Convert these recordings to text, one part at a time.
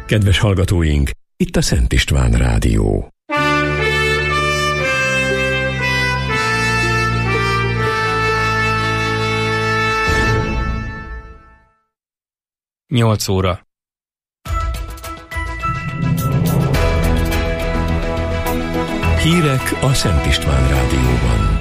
Kedves hallgatóink, itt a Szent István Rádió. Nyolc óra. Hírek a Szent István Rádióban.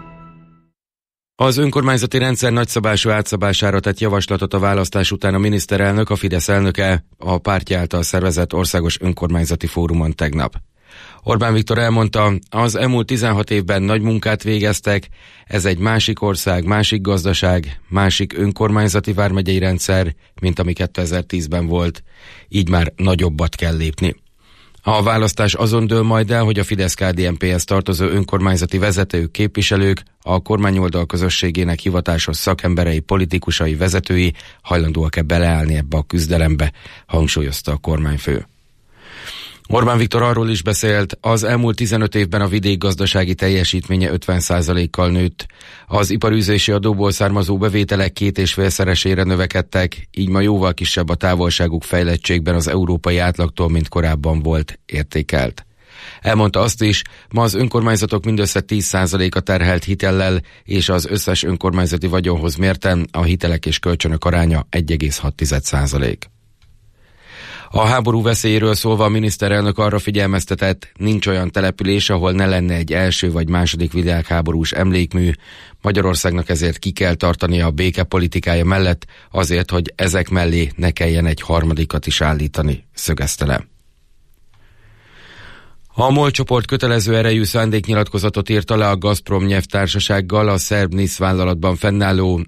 Az önkormányzati rendszer nagyszabású átszabására tett javaslatot a választás után a miniszterelnök, a Fidesz elnöke a pártja által szervezett országos önkormányzati fórumon tegnap. Orbán Viktor elmondta, az elmúlt 16 évben nagy munkát végeztek, ez egy másik ország, másik gazdaság, másik önkormányzati vármegyei rendszer, mint ami 2010-ben volt, így már nagyobbat kell lépni. A választás azon dől majd el, hogy a Fidesz-KDNP-hez tartozó önkormányzati vezetők, képviselők, a kormányoldal közösségének hivatásos szakemberei, politikusai, vezetői hajlandóak-e beleállni ebbe a küzdelembe, hangsúlyozta a kormányfő. Orbán Viktor arról is beszélt, az elmúlt 15 évben a vidék gazdasági teljesítménye 50%-kal nőtt. Az iparűzési adóból származó bevételek 2,5-szeresére növekedtek, így ma jóval kisebb a távolságuk fejlettségben az európai átlagtól, mint korábban volt, értékelt. Elmondta azt is, ma az önkormányzatok mindössze 10%-a terhelt hitellel, és az összes önkormányzati vagyonhoz mérten a hitelek és kölcsönök aránya 1,6%. A háború veszélyéről szólva a miniszterelnök arra figyelmeztetett, nincs olyan település, ahol ne lenne egy első vagy második világháborús emlékmű. Magyarországnak ezért ki kell tartania a békepolitikája mellett, azért, hogy ezek mellé ne kelljen egy harmadikat is állítani, szögezte le. A MOL csoport kötelező erejű szándéknyilatkozatot írta le a Gazprom nyelvtársasággal a szerb NISZ vállalatban fennálló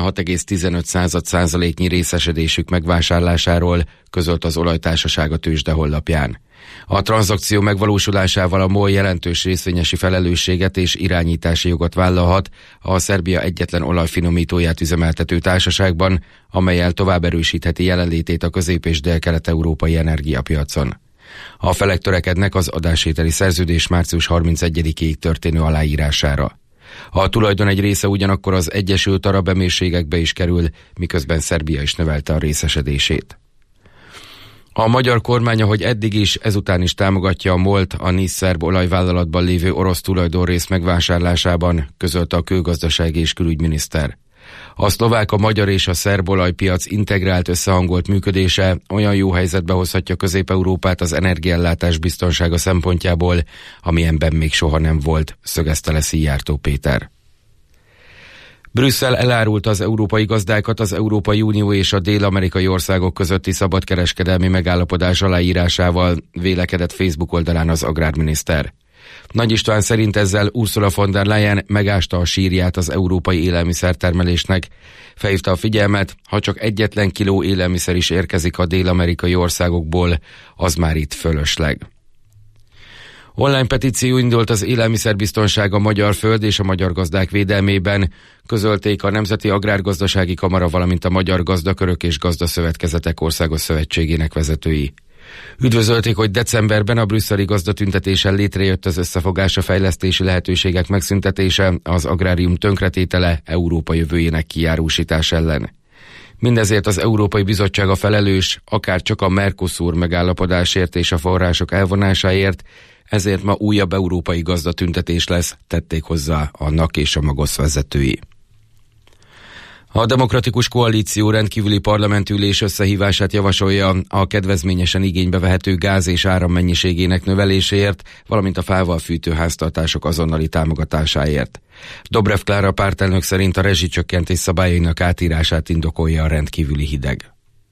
56,15%-nyi részesedésük megvásárlásáról, közölt az olajtársaság a tőzsde honlapján. A tranzakció megvalósulásával a MOL jelentős részvényesi felelősséget és irányítási jogot vállalhat a Szerbia egyetlen olajfinomítóját üzemeltető társaságban, amellyel tovább erősítheti jelenlétét a közép- és dél-kelet-európai energiapiacon. A felek törekednek az adásvételi szerződés március 31-ig történő aláírására. A tulajdon egy része ugyanakkor az Egyesült Arab Emírségekbe is kerül, miközben Szerbia is növelte a részesedését. A magyar kormány, ahogy eddig is, ezután is támogatja a MOL-t a NISZ szerb olajvállalatban lévő orosz tulajdonrész megvásárlásában, közölte a kőgazdasági és külügyminiszter. A szlovák, a magyar és a szerb olajpiac integrált, összehangolt működése olyan jó helyzetbe hozhatja Közép-Európát az energiaellátás biztonsága szempontjából, amilyenben még soha nem volt, szögezte le Szijjártó Péter. Brüsszel elárulta az európai gazdákat az Európai Unió és a dél-amerikai országok közötti szabadkereskedelmi megállapodás aláírásával, vélekedett Facebook oldalán az agrárminiszter. Nagy István szerint ezzel Ursula von der Leyen megásta a sírját az európai élelmiszertermelésnek. Felhívta a figyelmet, ha csak egyetlen kiló élelmiszer is érkezik a dél-amerikai országokból, az már itt fölösleg. Online petíció indult az élelmiszerbiztonság, a magyar föld és a magyar gazdák védelmében, közölték a Nemzeti Agrárgazdasági Kamara, valamint a Magyar Gazdakörök és Gazdaszövetkezetek Országos Szövetségének vezetői. Üdvözölték, hogy decemberben a brüsszeli gazdatüntetésen létrejött az összefogás, a fejlesztési lehetőségek megszüntetése, az agrárium tönkretétele, Európa jövőjének kijárósítás ellen. Mindezért az Európai Bizottság a felelős, akár csak a Mercosur megállapodásért és a források elvonásáért, ezért ma újabb európai gazdatüntetés lesz, tették hozzá a NAK és a Magosz vezetői. A Demokratikus Koalíció rendkívüli parlamentülés összehívását javasolja a kedvezményesen igénybe vehető gáz és áram mennyiségének növeléséért, valamint a fával fűtő háztartások azonnali támogatásáért. Dobrev Klára pártelnök szerint a rezsicsökkentés szabályainak átírását indokolja a rendkívüli hideg.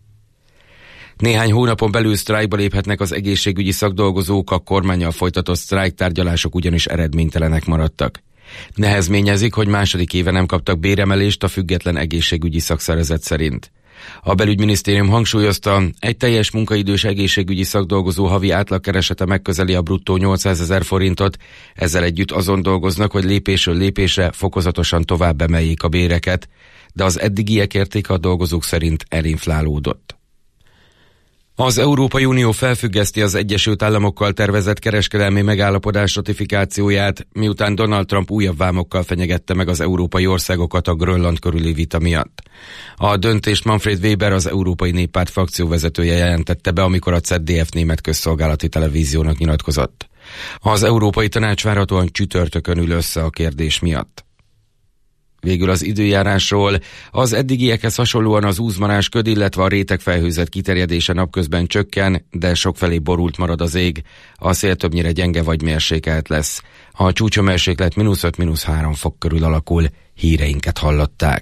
Néhány hónapon belül sztrájkba léphetnek az egészségügyi szakdolgozók, a kormánnyal folytatott sztrájktárgyalások ugyanis eredménytelenek maradtak. Nehezményezik, hogy második éve nem kaptak béremelést a független egészségügyi szakszervezet szerint. A belügyminisztérium hangsúlyozta, egy teljes munkaidős egészségügyi szakdolgozó havi átlagkeresete megközeli a bruttó 800 000 forintot, ezzel együtt azon dolgoznak, hogy lépésről lépésre fokozatosan tovább emeljék a béreket, de az eddigiek értéke a dolgozók szerint elinflálódott. Az Európai Unió felfüggeszti az Egyesült Államokkal tervezett kereskedelmi megállapodás ratifikációját, miután Donald Trump újabb vámokkal fenyegette meg az európai országokat a Grönland körüli vita miatt. A döntést Manfred Weber, az Európai Néppárt frakcióvezetője jelentette be, amikor a ZDF német közszolgálati televíziónak nyilatkozott. Az Európai Tanács várhatóan csütörtökön ül össze a kérdés miatt. Végül az időjárásról. Az eddigiekhez hasonlóan az úzmarás köd, illetve a rétegfelhőzet kiterjedése napközben csökken, de sokfelé borult marad az ég. A szél többnyire gyenge vagy mérsékelt lesz. A csúcshőmérséklet -5–3 fok körül alakul. Híreinket hallották.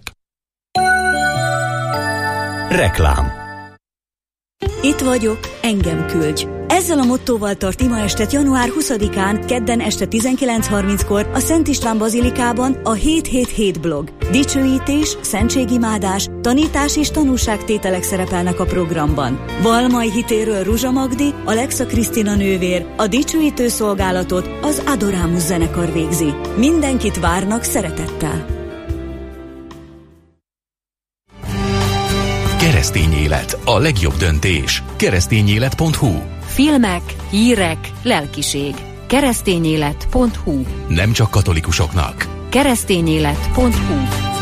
Reklám. Itt vagyok, engem küldj! Ezzel a mottóval tart ima estet január 20-án, kedden este 19:30-kor a Szent István Bazilikában a 777 blog. Dicsőítés, szentségimádás, tanítás és tanúságtételek szerepelnek a programban. Valmai hitéről Ruzsa Magdi, Alexa Krisztina nővér, a dicsőítő szolgálatot az Adorámus zenekar végzi. Mindenkit várnak szeretettel! Keresztény élet, a legjobb döntés. Keresztényélet.hu. Filmek, hírek, lelkiség. Keresztényélet.hu. Nem csak katolikusoknak. Keresztényélet.hu.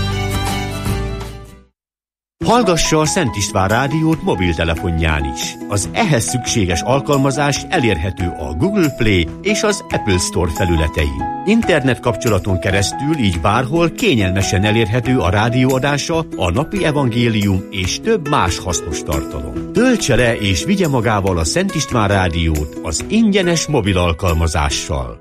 Hallgassa a Szent István Rádiót mobiltelefonján is. Az ehhez szükséges alkalmazás elérhető a Google Play és az Apple Store felületein. Internet kapcsolaton keresztül így bárhol kényelmesen elérhető a rádióadása, a napi evangélium és több más hasznos tartalom. Töltse le és vigye magával a Szent István Rádiót az ingyenes mobil alkalmazással.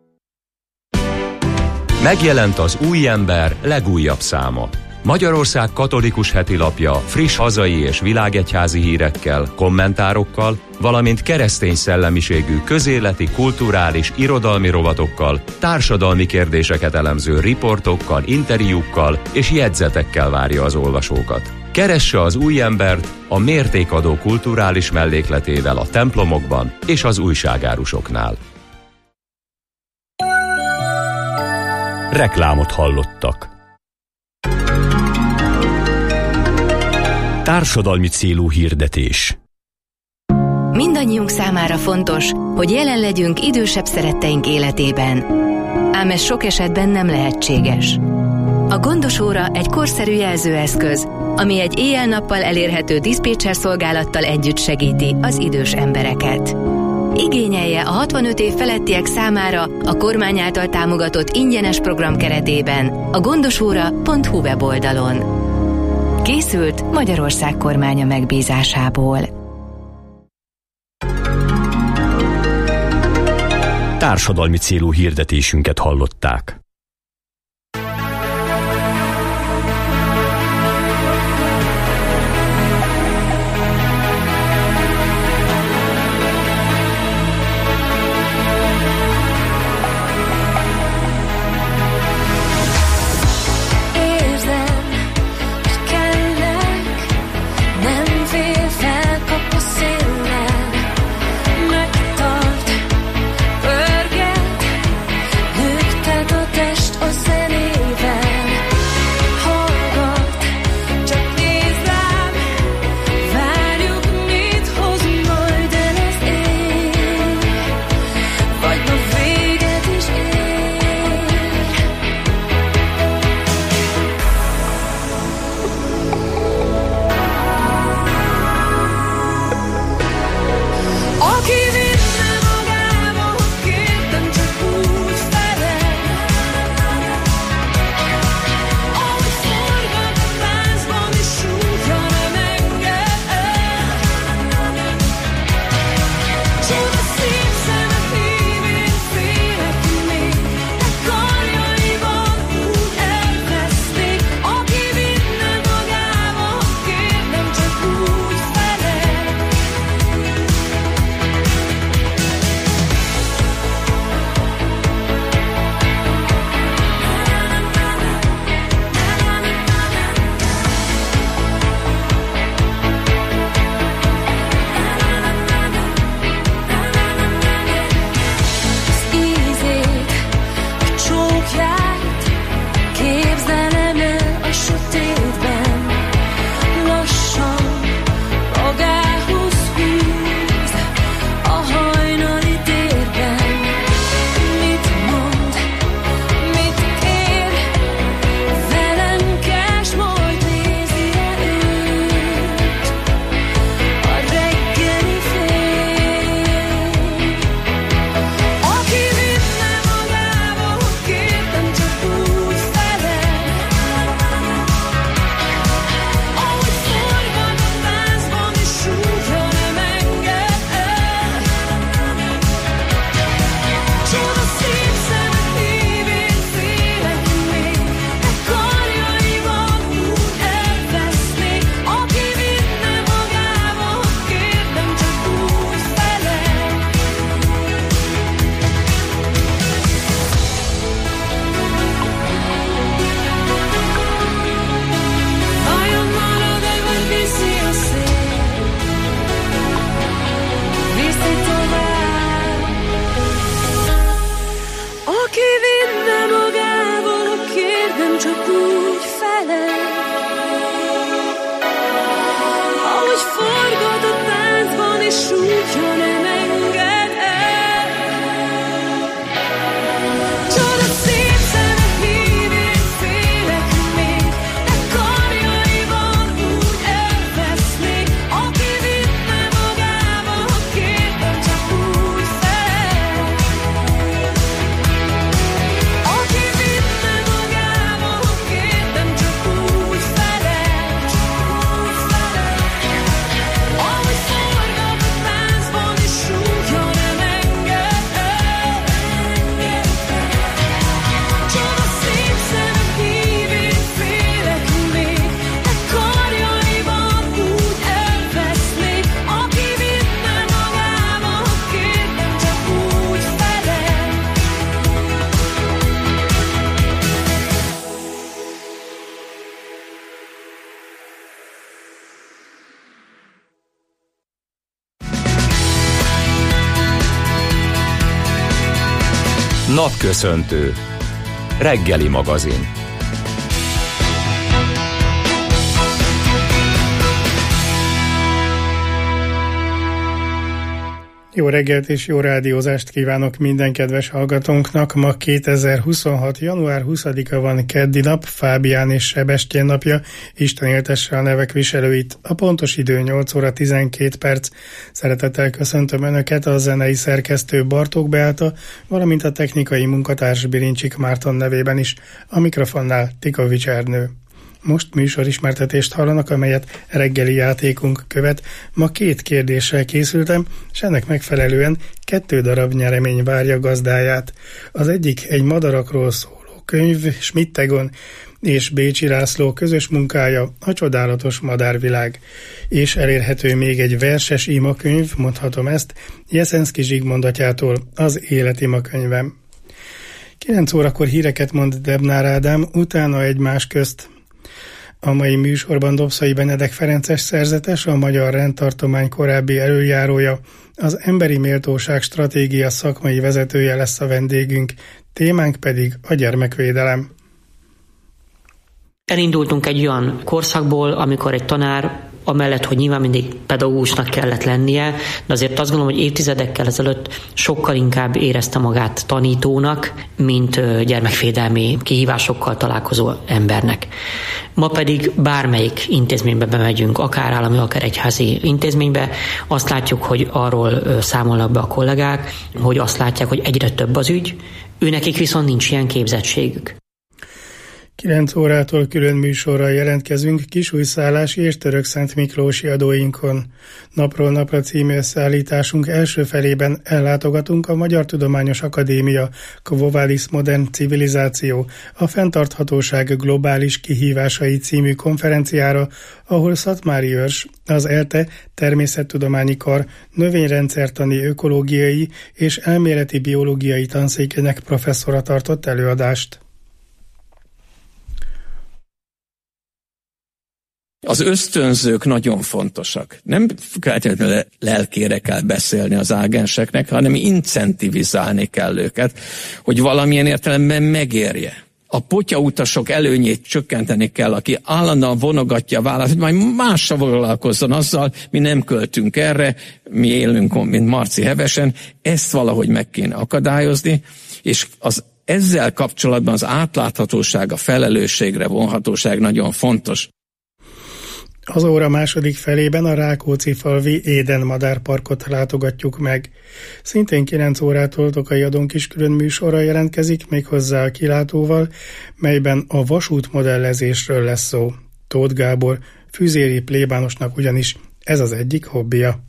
Megjelent az Új Ember legújabb száma. Magyarország katolikus hetilapja friss hazai és világegyházi hírekkel, kommentárokkal, valamint keresztény szellemiségű közéleti, kulturális, irodalmi rovatokkal, társadalmi kérdéseket elemző riportokkal, interjúkkal és jegyzetekkel várja az olvasókat. Keresse az Új Embert a mértékadó kulturális mellékletével a templomokban és az újságárusoknál. Reklámot hallottak. Társadalmi célú hirdetés. Mindannyiunk számára fontos, hogy jelen legyünk idősebb szeretteink életében. Ám ez sok esetben nem lehetséges. A Gondos Óra egy korszerű jelzőeszköz, ami egy éjjel-nappal elérhető diszpécser szolgálattal együtt segíti az idős embereket. Igényelje a 65 év felettiek számára a kormány által támogatott ingyenes program keretében a gondosóra.hu weboldalon. Készült Magyarország kormánya megbízásából. Társadalmi célú hirdetésünket hallották. Megtart, pörget, nyugtat a Napköszöntő. Reggeli magazin. Jó reggelt és jó rádiózást kívánok minden kedves hallgatónknak. Ma 2026. január 20-a van, keddi nap, Fábián és Sebestyén napja. Isten éltesse a nevek viselőit. A pontos idő 8 óra 12 perc. Szeretettel köszöntöm Önöket, a zenei szerkesztő Bartók Beáta, valamint a technikai munkatárs Birincsik Márton nevében is. A mikrofonnál Tikovics Ernő. Most műsorismertetést hallanak, amelyet reggeli játékunk követ. Ma 2 kérdéssel készültem, és ennek megfelelően 2 darab nyeremény várja gazdáját. Az egyik egy madarakról szóló könyv, Schmidt-Egon és Bécsi László közös munkája, A csodálatos madárvilág. És elérhető még egy verses imakönyv, mondhatom ezt, Jeszenszky Zsigmond atyától, Az életimakönyvem. 9 órakor híreket mond Debnár Ádám, utána egymás közt. A mai műsorban Dobszai Benedek Ferences szerzetes, a Magyar Rendtartomány korábbi elöljárója, az Emberi Méltóság Stratégia szakmai vezetője lesz a vendégünk, témánk pedig a gyermekvédelem. Elindultunk egy olyan korszakból, amikor egy tanár amellett, hogy nyilván mindig pedagógusnak kellett lennie, de azért azt gondolom, hogy évtizedekkel ezelőtt sokkal inkább érezte magát tanítónak, mint gyermekvédelmi kihívásokkal találkozó embernek. Ma pedig bármelyik intézménybe bemegyünk, akár állami, akár egyházi intézménybe, azt látjuk, hogy arról számolnak be a kollégák, hogy azt látják, hogy egyre több az ügy, őnekik viszont nincs ilyen képzettségük. 9 órától külön műsorral jelentkezünk Kisújszállási és Törökszent Miklósi adóinkon. Napról napra című összeállításunk első felében ellátogatunk a Magyar Tudományos Akadémia Quo Vadis Modern Civilizáció, a fenntarthatóság globális kihívásai című konferenciára, ahol Szatmári Őrs, az ELTE Természettudományi Kar növényrendszertani, ökológiai és elméleti biológiai tanszékének professzora tartott előadást. Az ösztönzők nagyon fontosak. Nem feltétlenül lelkére kell beszélni az ágenseknek, hanem incentivizálni kell őket, hogy valamilyen értelemben megérje. A potyautasok előnyét csökkenteni kell, aki állandóan vonogatja a vállát, hogy majd mással foglalkozzon azzal, mi nem költünk erre, mi élünk, mint Marci Hevesen, ezt valahogy meg kéne akadályozni, és ezzel kapcsolatban az átláthatóság, a felelősségre vonhatóság nagyon fontos. Az óra második felében a Rákóczi-falvi Éden madárparkot látogatjuk meg. Szintén 9 órától Tokai Adonk is külön műsorra jelentkezik, méghozzá a kilátóval, melyben a vasútmodellezésről lesz szó. Tóth Gábor, füzéri plébánosnak ugyanis ez az egyik hobbija.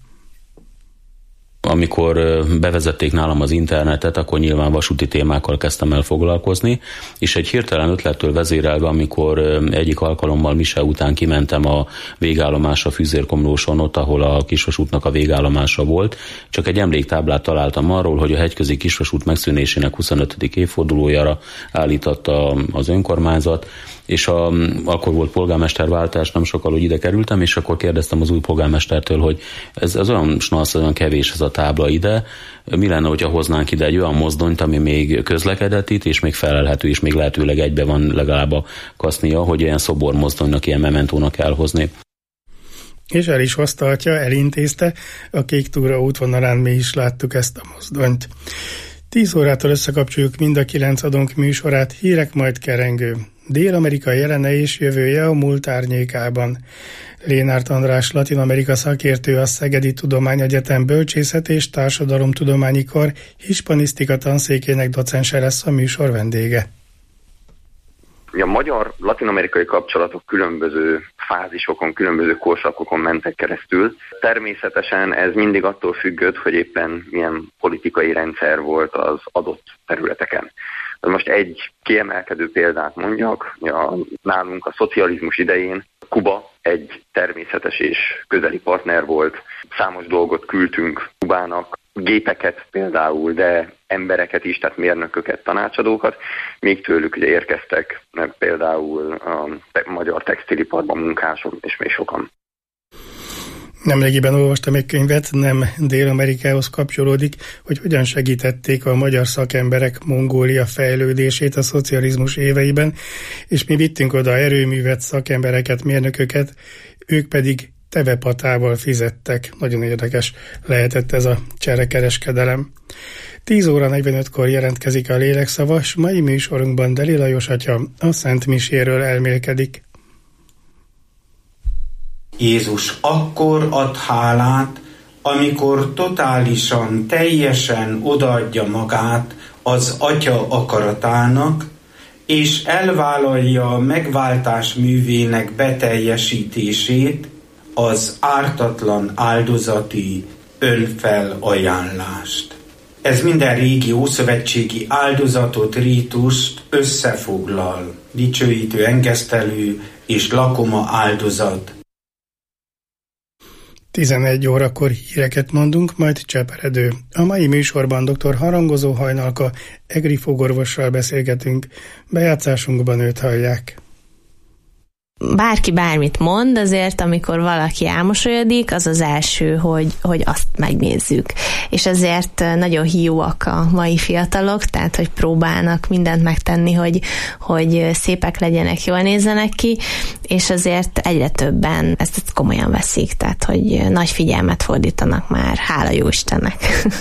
Amikor bevezették nálam az internetet, akkor nyilván vasúti témákkal kezdtem el foglalkozni, és egy hirtelen ötlettől vezérelve, amikor egyik alkalommal mise után kimentem a végállomásra Füzérkomlóson, ott, ahol a kisvasútnak a végállomása volt, csak egy emléktáblát találtam arról, hogy a hegyközi kisvasút megszűnésének 25. évfordulójára állította az önkormányzat, és akkor volt polgármesterváltás, nem sokkal, hogy ide kerültem, és akkor kérdeztem az új polgármestertől, hogy ez olyan snasz, olyan kevés ez a tábla ide, mi lenne, hogyha hoznánk ide egy olyan mozdonyt, ami még közlekedett itt, és még felelhető, és még lehetőleg egybe van legalább a kasznia, hogy ilyen szobormozdonynak, ilyen mementónak elhozni. És el is hozta atya, elintézte, a Kék Túra útvonalán mi is láttuk ezt a mozdonyt. 10 órától összekapcsoljuk mind a 9 adónk műsorát, hírek majd kerengő. Dél-Amerika jelene és jövője a múlt árnyékában. Lénárt András Latin-Amerika szakértő, a Szegedi Tudományegyetem Bölcsészet és Társadalomtudományi Kar hispanisztika tanszékének docense lesz a műsor vendége. A magyar-latin-amerikai kapcsolatok különböző fázisokon, különböző korszakokon mentek keresztül. Természetesen ez mindig attól függött, hogy éppen milyen politikai rendszer volt az adott területeken. Most egy kiemelkedő példát mondjak, nálunk a szocializmus idején Kuba egy természetes és közeli partner volt. Számos dolgot küldtünk Kubának, gépeket például, de embereket is, tehát mérnököket, tanácsadókat, még tőlük ugye érkeztek például a magyar textiliparban munkások, és még sokan. Nemrégiben olvastam egy könyvet, nem Dél-Amerikához kapcsolódik, hogy hogyan segítették a magyar szakemberek Mongólia fejlődését a szocializmus éveiben, és mi vittünk oda erőművet, szakembereket, mérnököket, ők pedig tevepatával fizettek. Nagyon érdekes lehetett ez a cserekereskedelem. 10 óra 45-kor jelentkezik a lélekszava, s mai műsorunkban Deli Lajos atya a Szent Miséről elmélkedik. Jézus akkor ad hálát, amikor totálisan, teljesen odaadja magát az Atya akaratának, és elvállalja a megváltás művének beteljesítését, az ártatlan áldozati önfelajánlást. Ez minden régi ószövetségi áldozatot, rítust összefoglal, dicsőítő, engesztelő és lakoma áldozat. 11 órakor híreket mondunk, majd cseperedő. A mai műsorban dr. Harangozó Hajnalka egri fogorvossal beszélgetünk, bejátszásunkban őt hallják. Bárki bármit mond, azért amikor valaki elmosolyodik, az az első, hogy azt megnézzük. És ezért nagyon hiúak a mai fiatalok, tehát hogy próbálnak mindent megtenni, hogy szépek legyenek, jól nézzenek ki, és azért egyre többen ezt komolyan veszik, tehát hogy nagy figyelmet fordítanak már, hála jó Istennek.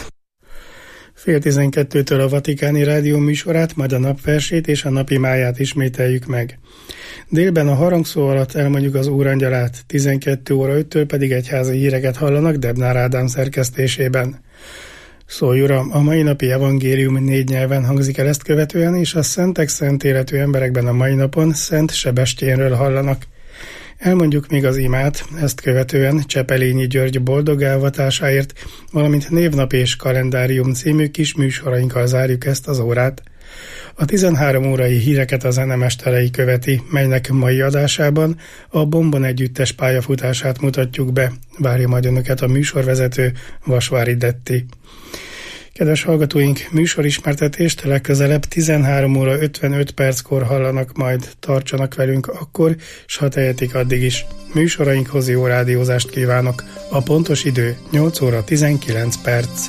11:30 a Vatikáni Rádió műsorát, majd a napversét és a napi máját ismételjük meg. Délben a harangszó alatt elmondjuk az Úrangyalát, 12 óra 5-től pedig egyházi híreket hallanak Debnár Ádám szerkesztésében. Szólj Uram, a mai napi evangélium 4 nyelven hangzik el, ezt követően, és a szentek szent életű emberekben a mai napon Szent Sebestyénről hallanak. Elmondjuk még az imát, ezt követően Csepelényi György boldog elvatásáért, valamint Névnap és Kalendárium című kis műsorainkkal zárjuk ezt az órát. A 13 órai híreket a zenemesterei követi, melynek mai adásában a Bombon együttes pályafutását mutatjuk be. Várja majd önöket a műsorvezető Vasvári Detti. Kedves hallgatóink, műsorismertetést legközelebb 13 óra 55 perckor hallanak, majd tartsanak velünk akkor, s ha tehetik addig is. Műsorainkhoz jó rádiózást kívánok. A pontos idő 8 óra 19 perc.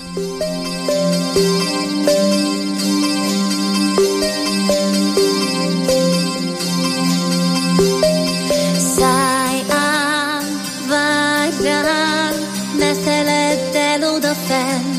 Szállj ám, várj rám, ne feledd el odafenn,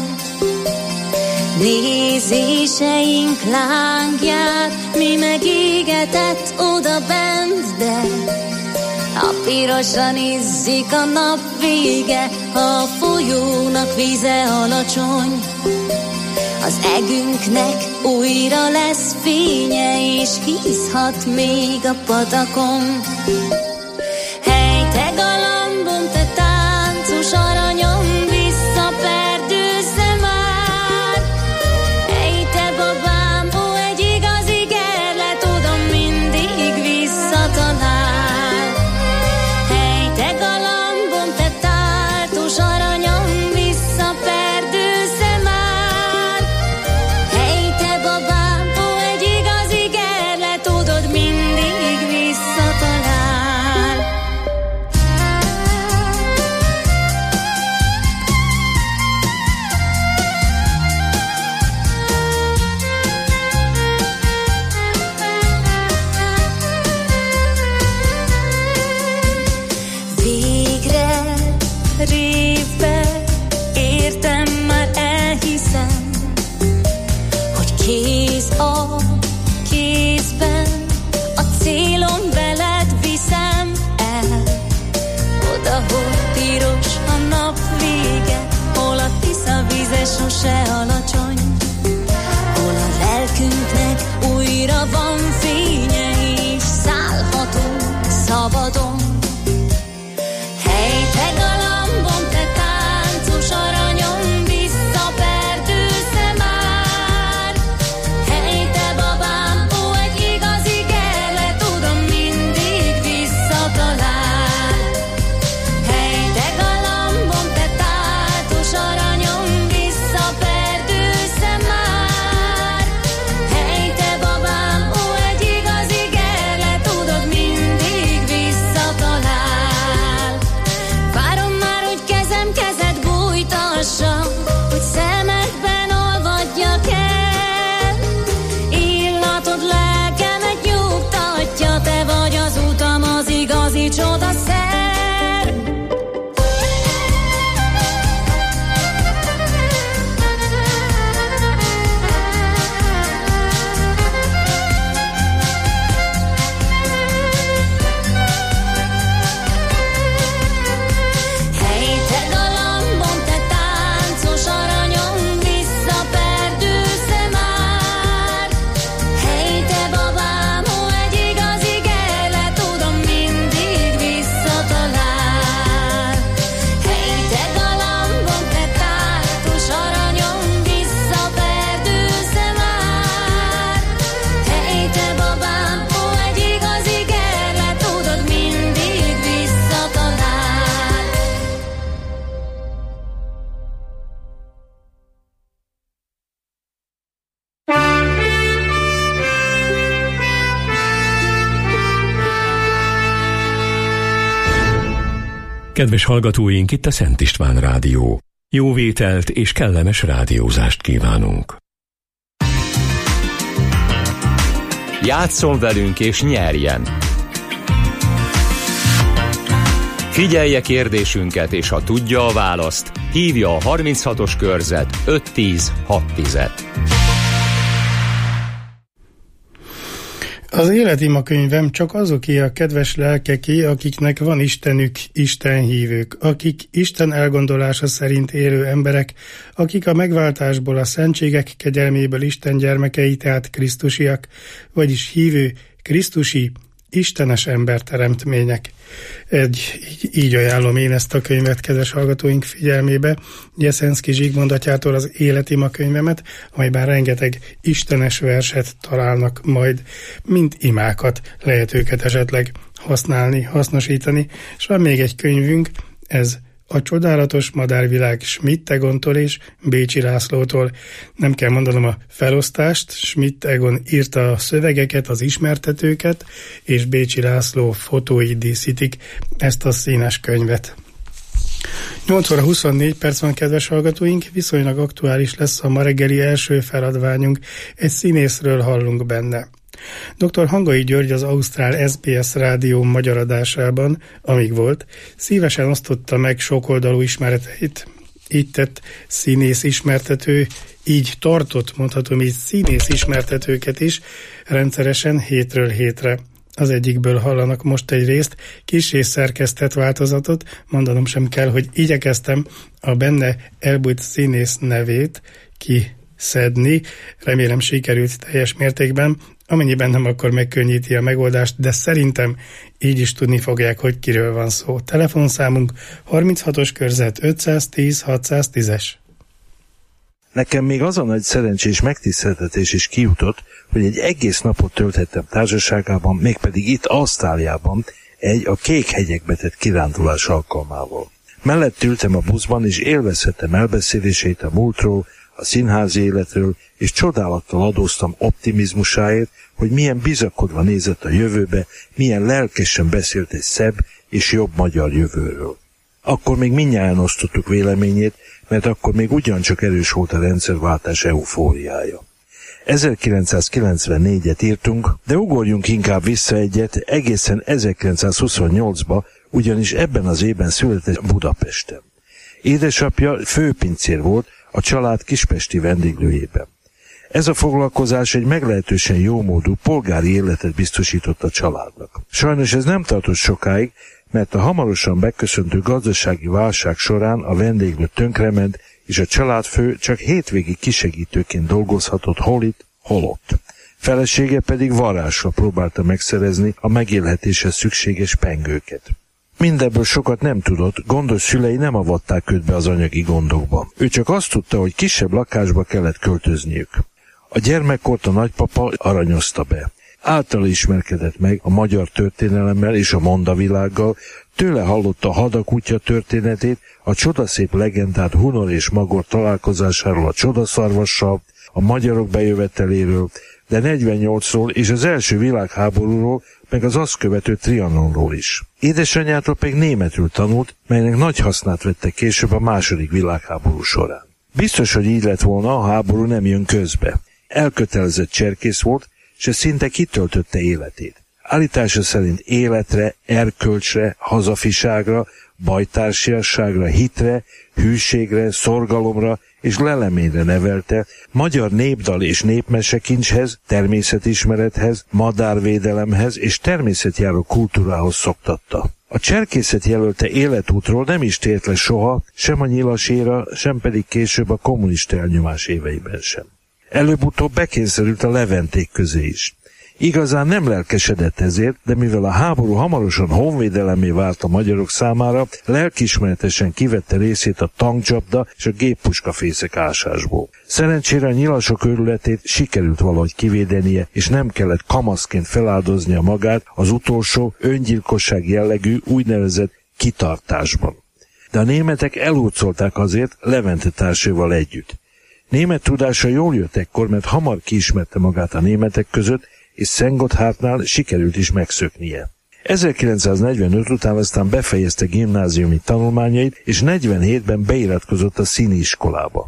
nézéseink lángját, mi megégetett oda bent, de a pirosan izzik a nap vége, ha a folyónak víze alacsony. Az egünknek újra lesz fénye, és hízhat még a patakon. Hey, te galambom, te táncos aranyom, visszaperdőzze már. Hey, te babám, ó, egy igazi gerlet, oda mindig visszatalál. Hey, te galambom, te táncos aranyom, visszaperdőzze már. Hey, te babám, ó, egy igazi gerlet, odod mindig visszatalál. Végre révbe értem, már elhiszem, hogy kéz a kézben a célom veled viszem el. Oda, hol piros a nap vége, hol a Tisza víze sose alacsony, hol a lelkünknek újra van fénye, és szállhatunk szabadon. Hey, te galambom, te táncos aranyom, visszaperdőzze már. Hey, te babám, ó, egy igazi gerlet, oda mindig visszatalál. Hey, te galambom, te táncos Kedves hallgatóink, itt a Szent István Rádió. Jó vételt és kellemes rádiózást kívánunk. Játsszon velünk és nyerjen! Figyelje kérdésünket, és ha tudja a választ, hívja a 36-os körzet 510-610-et. Az életimakönyvem csak azoké a kedves lelkeké, akiknek van Istenük, istenhívők, akik Isten elgondolása szerint élő emberek, akik a megváltásból, a szentségek kegyelméből Isten gyermekei, tehát krisztusiak, vagyis hívő, krisztusi, istenes emberteremtmények. Így ajánlom én ezt a könyvet kedves hallgatóink figyelmébe, Jeszenszky Zsigmond atyától az életimakönyvemet, amelyben rengeteg istenes verset találnak majd, mint imákat lehet őket esetleg használni, hasznosítani. És van még egy könyvünk, ez A csodálatos madárvilág Schmidt Egontól és Bécsi Lászlótól. Nem kell mondanom a felosztást, Schmidt Egon írta a szövegeket, az ismertetőket, és Bécsi László fotói díszítik ezt a színes könyvet. 8 óra 24 perc van, kedves hallgatóink, viszonylag aktuális lesz a ma reggeli első feladványunk, egy színészről hallunk benne. Dr. Hangai György az ausztrál SBS rádió magyar adásában, amíg volt, szívesen osztotta meg sokoldalú ismereteit. Így tett színész ismertető, így tartott, mondhatom így, színész ismertetőket is rendszeresen hétről hétre. Az egyikből hallanak most egy részt, kissé szerkesztett változatot, mondanom sem kell, hogy igyekeztem a benne elbújt színész nevét kiszedni, remélem sikerült teljes mértékben, amennyiben nem, akkor megkönnyíti a megoldást, de szerintem így is tudni fogják, hogy kiről van szó. Telefonszámunk 36-os körzet 510-610-es. Nekem még az a nagy szerencsés megtiszteltetés is kijutott, hogy egy egész napot tölthettem társaságában, mégpedig itt Ausztráliában, a Kék-hegyekbe tett kirándulás alkalmával. Mellett ültem a buszban, és élvezhettem elbeszéléseit a múltról, a színházi életről, és csodálattal adóztam optimizmusáért, hogy milyen bizakodva nézett a jövőbe, milyen lelkesen beszélt egy szebb és jobb magyar jövőről. Akkor még mindnyájan osztottuk véleményét, mert akkor még ugyancsak erős volt a rendszerváltás eufóriája. 1994-et írtunk, de ugorjunk inkább vissza egyet, egészen 1928-ba, ugyanis ebben az évben született Budapesten. Édesapja főpincér volt a család kispesti vendéglőjében. Ez a foglalkozás egy meglehetősen jómódú polgári életet biztosított a családnak. Sajnos ez nem tartott sokáig, mert a hamarosan beköszöntő gazdasági válság során a vendéglő tönkrement, és a családfő csak hétvégi kisegítőként dolgozhatott hol itt, hol ott. Felesége pedig varrásra próbálta megszerezni a megélhetéshez szükséges pengőket. Mindebből sokat nem tudott, gondos szülei nem avatták őt be az anyagi gondokba. Ő csak azt tudta, hogy kisebb lakásba kellett költözniük. A gyermekkort a nagypapa aranyozta be. Általa ismerkedett meg a magyar történelemmel és a mondavilággal, tőle hallotta a Hadakutya történetét, a csodaszép legendát Hunor és Magor találkozásáról, a csodaszarvassal, a magyarok bejöveteléről, de 48-ról és az első világháborúról, meg az azt követő Trianonról is. Édesanyjától pedig németül tanult, melynek nagy hasznát vette később a második világháború során. Biztos, hogy így lett volna, a háború nem jön közbe. Elkötelezett cserkész volt, és ez szinte kitöltötte életét. Állítása szerint életre, erkölcsre, hazafiságra, bajtársiasságra, hitre, hűségre, szorgalomra és leleményre nevelte, magyar népdal és népmesekincshez, természetismerethez, madárvédelemhez és természetjáró kultúrához szoktatta. A cserkészet jelölte életútról nem is tért le soha, sem a nyilaséra, sem pedig később a kommunista elnyomás éveiben sem. Előbb-utóbb bekényszerült a leventék közé is. Igazán nem lelkesedett ezért, de mivel a háború hamarosan honvédelemé vált a magyarok számára, lelkiismeretesen kivette részét a tankcsapda és a géppuskafészek ásásból. Szerencsére a nyilasok őrületét sikerült valahogy kivédenie, és nem kellett kamaszként feláldoznia magát az utolsó öngyilkosság jellegű úgynevezett kitartásban. De a németek elhurcolták azért Levente társaival együtt. Német tudása jól jött ekkor, mert hamar kiismerte magát a németek között, és Szentgotthártnál sikerült is megszöknie. 1945 után aztán befejezte gimnáziumi tanulmányait, és 47-ben beiratkozott a színiiskolába.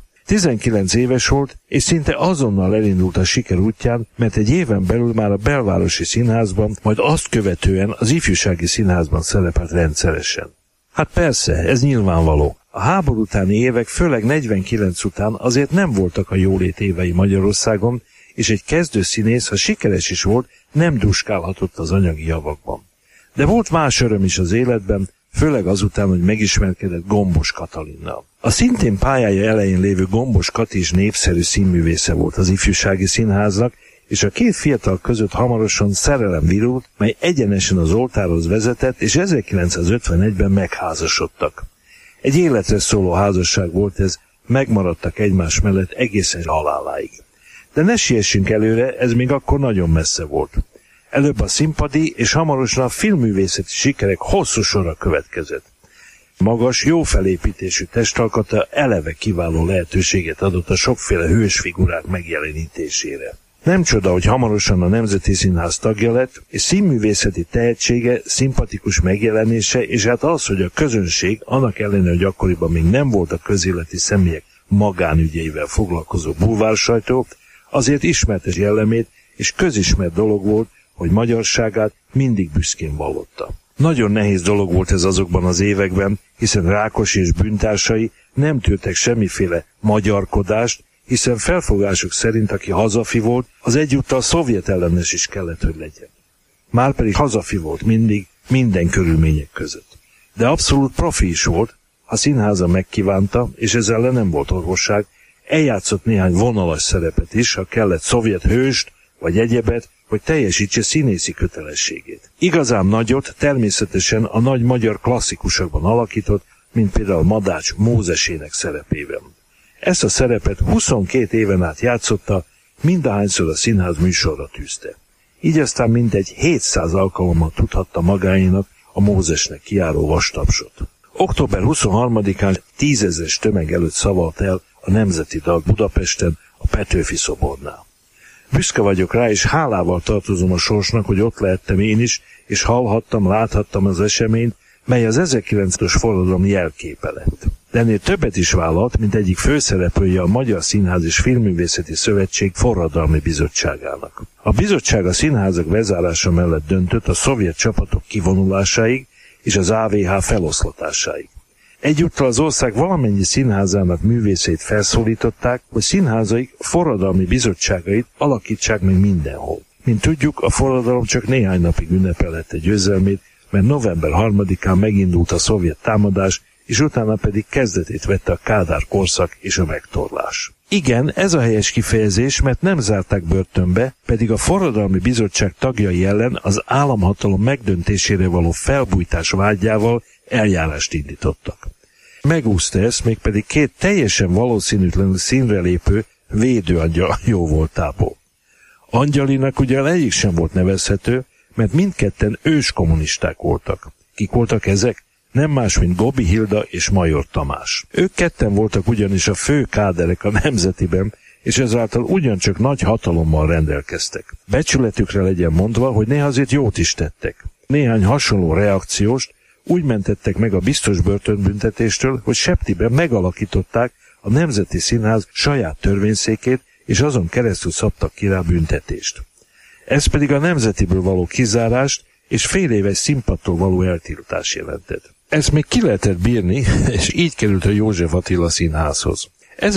19 éves volt, és szinte azonnal elindult a siker útján, mert egy éven belül már a Belvárosi Színházban, majd azt követően az Ifjúsági Színházban szerepelt rendszeresen. Hát persze, ez nyilvánvaló. A háború utáni évek, főleg 49 után azért nem voltak a jólét évei Magyarországon, és egy kezdőszínész, ha sikeres is volt, nem duskálhatott az anyagi javakban. De volt más öröm is az életben, főleg azután, hogy megismerkedett Gombos Katalinnal. A szintén pályája elején lévő Gombos Kati is népszerű színművésze volt az Ifjúsági Színháznak, és a két fiatal között hamarosan szerelem virult, mely egyenesen az oltárhoz vezetett, és 1951-ben megházasodtak. Egy életre szóló házasság volt ez, megmaradtak egymás mellett egészen haláláig. De ne siessünk előre, ez még akkor nagyon messze volt. Előbb a színpadi és hamarosan a filmművészeti sikerek hosszú sora következett. Magas, jó felépítésű testalkata eleve kiváló lehetőséget adott a sokféle hős figurák megjelenítésére. Nem csoda, hogy hamarosan a Nemzeti Színház tagja lett, és színművészeti tehetsége, szimpatikus megjelenése, és hát az, hogy a közönség, annak ellenére, hogy akkoriban még nem volt a közéleti személyek magánügyeivel foglalkozó bulvársajtó, azért ismerte jellemét, és közismert dolog volt, hogy magyarságát mindig büszkén vallotta. Nagyon nehéz dolog volt ez azokban az években, hiszen Rákosi és bűntársai nem tűrtek semmiféle magyarkodást, hiszen felfogásuk szerint, aki hazafi volt, az egyúttal szovjet ellenes is kellett, hogy legyen. Márpedig hazafi volt mindig, minden körülmények között. De abszolút profi is volt, ha színháza megkívánta, és ezzel le nem volt orvosság, eljátszott néhány vonalas szerepet is, ha kellett szovjet hőst, vagy egyebet, hogy teljesítse színészi kötelességét. Igazán nagyot természetesen a nagy magyar klasszikusokban alakított, mint például Madács Mózesének szerepében. Ezt a szerepet 22 éven át játszotta, mindahányszor a színház műsorra tűzte. Így aztán mintegy 700 alkalommal tudhatta magáénak a Mózesnek kijáró vastapsot. Október 23-án 10 000-es tömeg előtt szavalt el a Nemzeti Dal Budapesten, a Petőfi szobornál. Büszke vagyok rá, és hálával tartozom a sorsnak, hogy ott lehettem én is, és hallhattam, láthattam az eseményt, mely az 1900-as forradalom jelképe lett. De ennél többet is vállalt, mint egyik főszereplője a Magyar Színház és Filmművészeti Szövetség forradalmi bizottságának. A bizottság a színházak bezárása mellett döntött a szovjet csapatok kivonulásáig és az AVH feloszlatásáig. Egyúttal az ország valamennyi színházának művészeit felszólították, hogy színházaik forradalmi bizottságait alakítsák meg mindenhol. Mint tudjuk, a forradalom csak néhány napig ünnepelhette győzelmét, mert november 3-án megindult a szovjet támadás, és utána pedig kezdetét vette a Kádár korszak és a megtorlás. Igen, ez a helyes kifejezés, mert nem zárták börtönbe, pedig a forradalmi bizottság tagjai ellen az államhatalom megdöntésére való felbújtás vágyával eljárást indítottak. Megúszta ezt mégpedig két teljesen valószínűtlenül színre lépő védőangyal jóvoltából. Angyalinak ugye egyik sem volt nevezhető, mert mindketten őskommunisták voltak. Kik voltak ezek? Nem más, mint Gobi Hilda és Major Tamás. Ők ketten voltak ugyanis a fő káderek a Nemzetiben, és ezáltal ugyancsak nagy hatalommal rendelkeztek. Becsületükre legyen mondva, hogy néha azért jót is tettek. Néhány hasonló reakcióst úgy mentettek meg a biztos börtönbüntetéstől, hogy Septiben megalakították a Nemzeti Színház saját törvényszékét, és azon keresztül szabtak ki rá büntetést. Ez pedig a Nemzetiből való kizárást és fél éves színpadtól való eltiltás jelentett. Ezt még ki lehetett bírni, és így került a József Attila Színházhoz.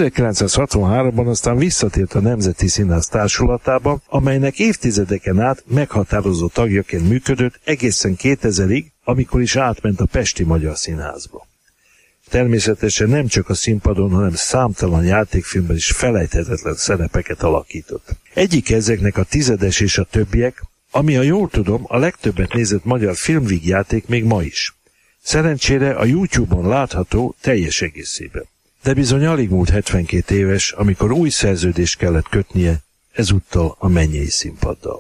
1963-ban aztán visszatért a Nemzeti Színház társulatába, amelynek évtizedeken át meghatározó tagjaként működött egészen 2000-ig, amikor is átment a Pesti Magyar Színházba. Természetesen nem csak a színpadon, hanem számtalan játékfilmben is felejthetetlen szerepeket alakított. Egyik ezeknek a Tizedes és a többiek, ami, ha jól tudom, a legtöbbet nézett magyar filmvígjáték még ma is. Szerencsére a YouTube-on látható teljes egészében. De bizony alig múlt 72 éves, amikor új szerződést kellett kötnie, ezúttal a Mennyei Színpaddal.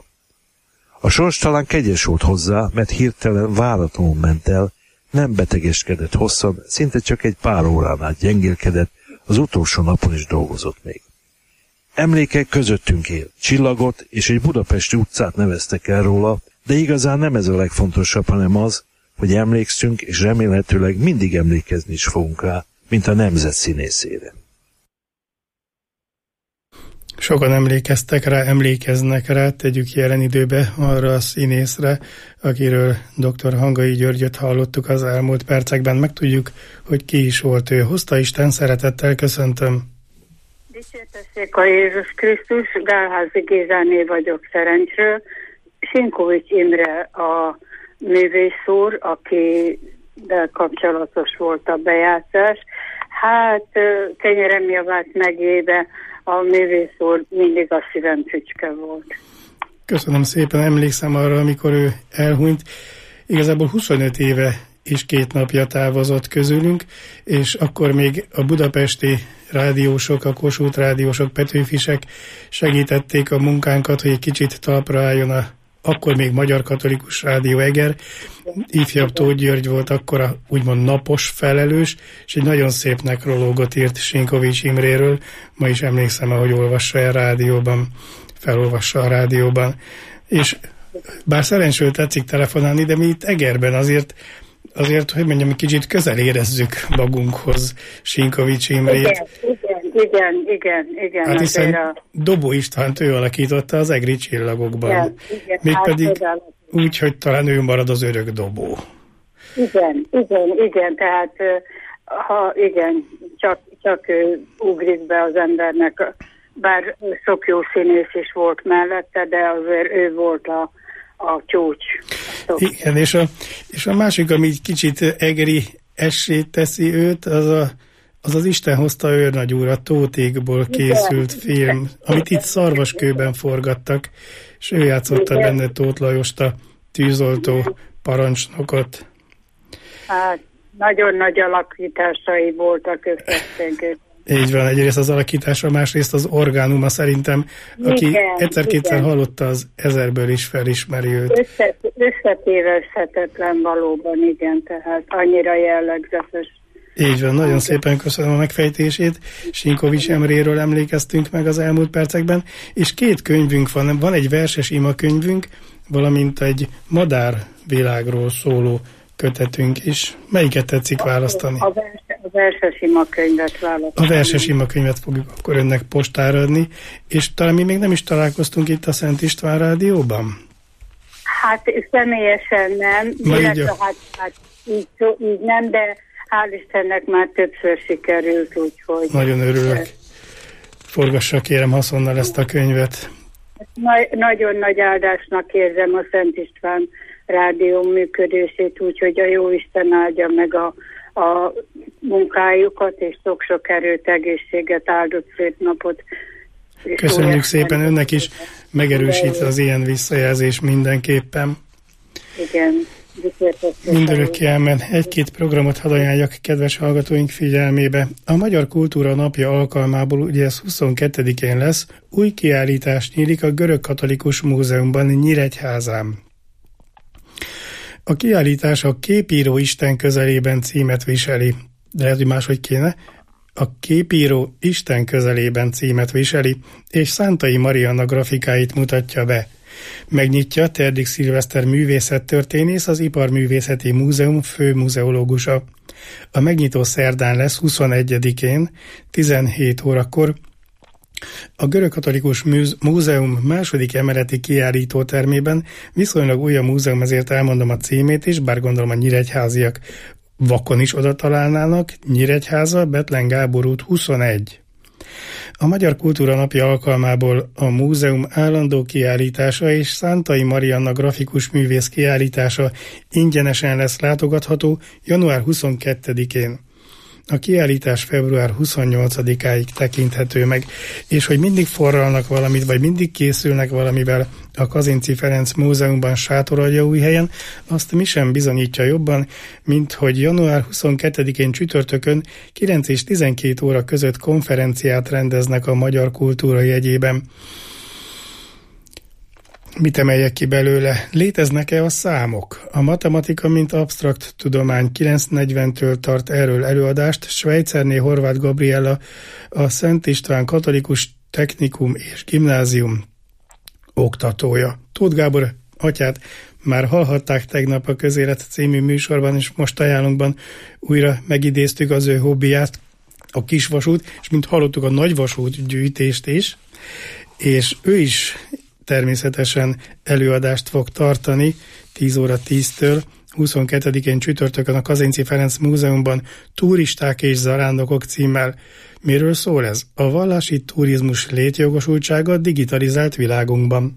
A sors talán kegyes volt hozzá, mert hirtelen váratlanul ment el, nem betegeskedett hosszan, szinte csak egy pár órán át gyengélkedett, az utolsó napon is dolgozott még. Emlékek közöttünk él, csillagot és egy budapesti utcát neveztek el róla, De igazán nem ez a legfontosabb, hanem az, hogy emlékszünk, és remélhetőleg mindig emlékezni is fogunk rá, mint a nemzet színészére. Sokan emlékeztek rá, emlékeznek rá, tegyük jelen időbe arra a színészre, akiről dr. Hangai Györgyöt hallottuk az elmúlt percekben. Megtudjuk, hogy ki is volt ő. Hozta Isten, szeretettel köszöntöm. Dicsértessék a Jézus Krisztus, Gálházi Gézáné vagyok Szerencsről. Sinkovics Imre a művész úr, akivel kapcsolatos volt a bejátszás. Hát kenyerem javát megéve, a művész úr mindig a szívem csücske volt. Köszönöm szépen, emlékszem arra, amikor ő elhunyt. Igazából 25 éve és 2 napja távozott közülünk, és akkor még a budapesti rádiósok, a Kossuth rádiósok, Petőfisek segítették a munkánkat, hogy egy kicsit talpra álljon a akkor még Magyar Katolikus Rádió Eger. Ifjabb Tóth György volt akkor a úgymond napos felelős, és egy nagyon szép nekrológot írt Sinkovics Imréről. Ma is emlékszem, ahogy olvassa el rádióban, felolvassa a rádióban. És bár szerencsül tetszik telefonálni, de mi itt Egerben azért, hogy mondjam, kicsit közel érezzük magunkhoz Sinkovics Imrét. Igen. Hát hiszen Dobó Istvánt ő alakította az Egri Csillagokban. Igen, mégpedig úgy, hogy talán ő marad az örök Dobó. Igen, tehát csak ugrik be az embernek, bár sok jó színész is volt mellette, de azért ő volt a csúcs. Igen, és a másik, ami kicsit egeri essét teszi őt, az Isten hozta őrnagy úr, a Tótékból készült film, amit itt Szarvaskőben forgattak, és ő játszotta benne Tóth Lajost, a tűzoltó parancsnokot. Hát, nagyon nagy alakításai voltak összességét. Így van, egyrészt az alakítása, másrészt az orgánuma szerintem, aki egyszer-kétszer hallotta, az ezerből is felismeri őt. Összetéveszthetetlen valóban, igen, tehát annyira jellegzetes. Így van, nagyon szépen köszönöm a megfejtését. Sinkovics Imréről emlékeztünk meg az elmúlt percekben, és 2 könyvünk van. Van egy verses imakönyvünk, valamint egy madárvilágról szóló kötetünk is. Melyiket tetszik választani? A verses imakönyvet választani. A verses imakönyvet fogjuk akkor önnek postára adni, és talán mi még nem is találkoztunk itt a Szent István Rádióban? Hát személyesen nem, így nem, de hál' Istennek már többször sikerült, úgyhogy... Nagyon örülök. Forgassa kérem haszonnal ezt a könyvet. Nagyon nagy áldásnak érzem a Szent István Rádió működését, úgyhogy a Jóisten áldja meg a munkájukat, és sok erőt, egészséget, áldott szép napot. Köszönjük szépen önnek is, megerősít az ilyen visszajelzés mindenképpen. Igen. Mindörökké elmen. 1-2 programot hadd ajánljak kedves hallgatóink figyelmébe. A Magyar Kultúra Napja alkalmából, ugye ez 22-én lesz, új kiállítás nyílik a Görög Katolikus Múzeumban Nyíregyházán. A kiállítás a Képíró Isten közelében címet viseli. De lehet, hogy máshogy kéne. A Képíró Isten közelében címet viseli, és Szántai Marianna grafikáit mutatja be. Megnyitja Terdik Szilveszter művészettörténész, az Iparművészeti Múzeum főmuzeológusa. A megnyitó szerdán lesz 21-én, 17 órakor. A Görög Katolikus Múzeum második emeleti kiállítótermében viszonylag új a múzeum, ezért elmondom a címét is, bár gondolom a nyíregyháziak vakon is oda találnának. Nyíregyháza, Bethlen Gábor út 21. A Magyar Kultúra Napja alkalmából a múzeum állandó kiállítása és Szántai Marianna grafikus művész kiállítása ingyenesen lesz látogatható január 22-én. A kiállítás február 28-áig tekinthető meg, és hogy mindig forralnak valamit, vagy mindig készülnek valamivel a Kazinczy Ferenc Múzeumban Sátoraljaújhelyen, azt mi sem bizonyítja jobban, mint hogy január 22-én csütörtökön 9 és 12 óra között konferenciát rendeznek a magyar kultúra jegyében. Mit emeljek ki belőle? Léteznek-e a számok? A matematika, mint absztrakt tudomány 9:40-től tart erről előadást Schweizerné Horváth Gabriella, a Szent István Katolikus Technikum és Gimnázium oktatója. Tóth Gábor atyát Már hallhatták tegnap a Közélet című műsorban, és most ajánlunkban újra megidéztük az ő hobbiját, a kisvasút, és mint hallottuk, a nagyvasút gyűjtést is, és ő is természetesen előadást fog tartani 10 óra 10-től, 22-én csütörtökön a Kazinczy Ferenc Múzeumban Turisták és zarándokok címmel. Miről szól ez? A vallási turizmus létjogosultsága digitalizált világunkban.